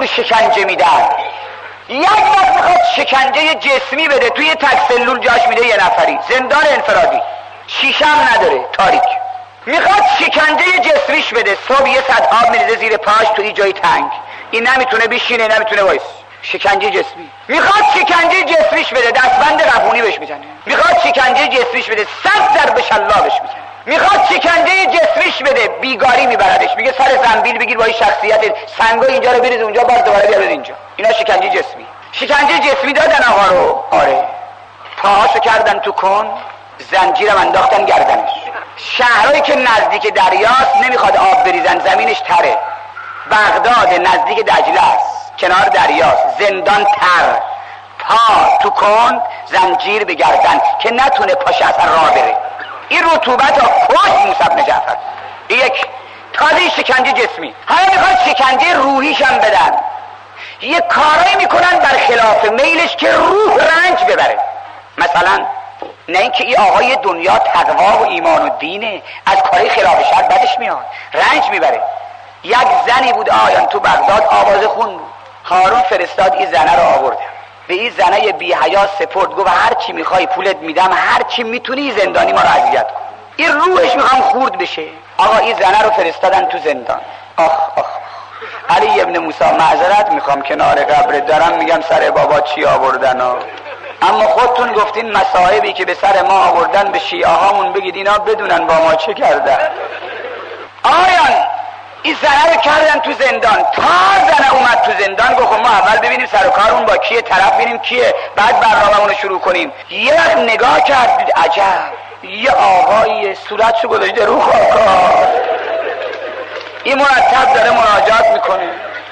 جور شکنجه میدن. یک وقت میخواد شکنجه جسمی بده، توی تک سلول جاش میده یه نفری، زندان انفرادی، شیشه هم نداره، تاریک. میخواد شکنجه جسمیش بده، صبح یه صد آب میریزه زیر پاش توی جای تنگ، این نمیتونه بشینه نمیتونه وایس. شکنجه جسمی. میخواد شکنجه جسمیش بده، دستبند قفونی بهش میزنه. میخواد شکنجه جسمیش بده، 100 ضرب شلاق بهش میزنه. میخواد شکنجه جسمیش بده، بیگاری میبردش، میگه سر زنبیل بگیر با این شخصیت، سنگا اینجا رو بریز اونجا، باز دوباره بیار اینجا. اینا شکنجه جسمی. شکنجه جسمی دادن آقا رو. آره. پاهاشو کردن تو کن، زنجیرم انداختن گردنش. شهرهایی که نزدیک دریاست نمیخواد آب بریزن، زمینش تره. بغداد نزدیک دجله است، کنار دریاست، زندان تر، پا تو کن، زنجیر به گردن که نتونه پاش اصلا راه بره. این رطوبت ها کشت موسی بن جعفر. یک تازه شکنجه جسمی. حالا میخواد شکنجه روحیش هم بدن. یه کارایی میکنن برخلاف میلش که روح رنج ببره. مثلا نه اینکه این آقای دنیا تقوا و ایمان و دینه، از کاری خلاف شرع بدش میاد، رنج میبره. یک زنی بود آیان تو بغداد، آواز خون بود. هارون فرستاد این زنه رو آورده، به این زنه بی حیا سپرد، گفت هر چی میخوای پولت میدم، هر چی میتونی زندانی ما رو اذیت کن. این روحش میخوام خورد بشه. آقا این زنه رو فرستادن تو زندان. آخ آخ علی ابن موسی معذرت میخوام کنار قبرت دارم میگم سر بابا چی آوردن اما خودتون گفتین مصائبی که به سر ما آوردن به شیعه هامون بگید اینا بدونن با ما چه کردن. آیان این زنه رو کردن تو زندان. تا زنه اومد تو زندان گفت ما اول ببینیم سر و کارمون با کیه، طرف ببینیم کیه، بعد برنامه‌مون رو شروع کنیم. یه وقت نگاه کرد دید عجب، یه آقایی صورتشو گذاشته رو خاکا، این مرتب داره مناجات میکنه.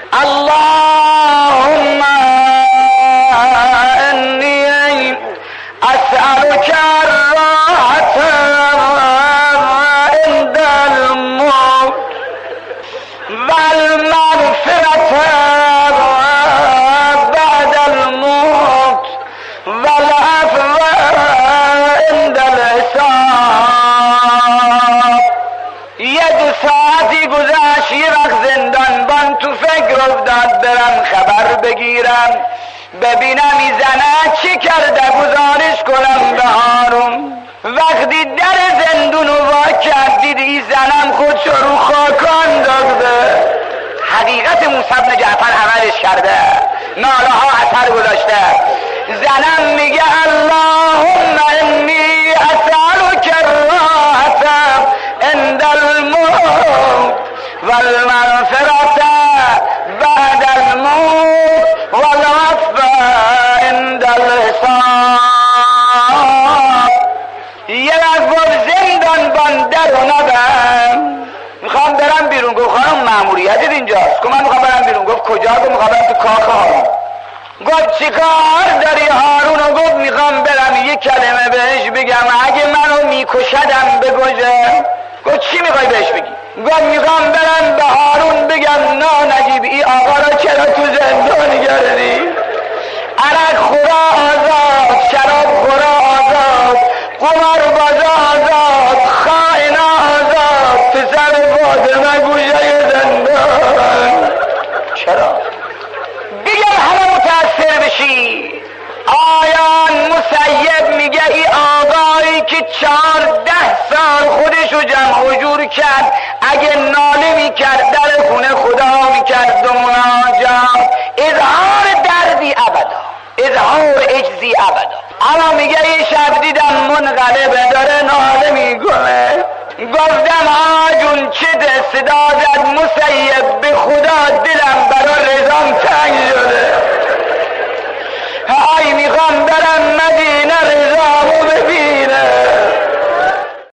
اللهم انی اسألک الراحة عند الموت والمغفرة بعد الموت والعفو عند الحساب. یه 2 ساعتی گذشت، یه وقت زندان بان تو فکر افتاد برم خبر بگیرم ببینم این زنه چی کرده، گزارش کنم به هارون. وقتی در زندون رو وا کرد دید این زنم خودشو رو خاکان داده. حقیقت موسی بن جعفر عملش کرده، ناله ها اثر گذاشته. زنم میگه اللهم انی اسألک الراحة عند الموت والمغفرة بعد الموت والعفو عند الحساب. یه وقت زندان بندر رو ندم، میخوام برم بیرون. گفت خانم ماموریتت اینجاست. گفت من میخوام برم بیرون. گفت کجا؟ گفت میخوام برم تو کاخ هارون. گفت چیکار داری هارون؟ گفت میخوام برم یه کلمه بهش بگم، اگه منو میکشدم بکشه. گفت چی میخوای بهش بگی؟ گفت میخوام برم به هارون بگم نا نجیب این آقا را چرا تو زندان کردی؟ عرق خورا آزاد، شراب خورا آزاد، قمار بازا آزاد، خائن آزاد، پسر فاطمه گوشه زندان. چرا؟ بگم همه متاثر بشی. آیان مسیب میگه ای آقایی که 14 سال خودشو جمع و جور کرد، اگه ناله میکرد در خونه خدا میکرد و مناجات، اظهار دردی ابدا، اظهار عجزی ابدا. اما میگه ای شب دیدم منقلبه داره ناله میکنه، گفتم آجون چه صدا زد مسیب، به خدا دلم برا رضام تنگ شده.